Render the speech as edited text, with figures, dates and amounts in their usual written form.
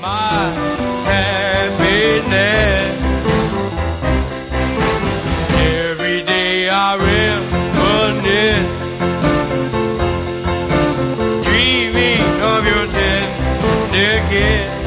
my happiness. Every day I reminisce, dreaming of your tender kiss.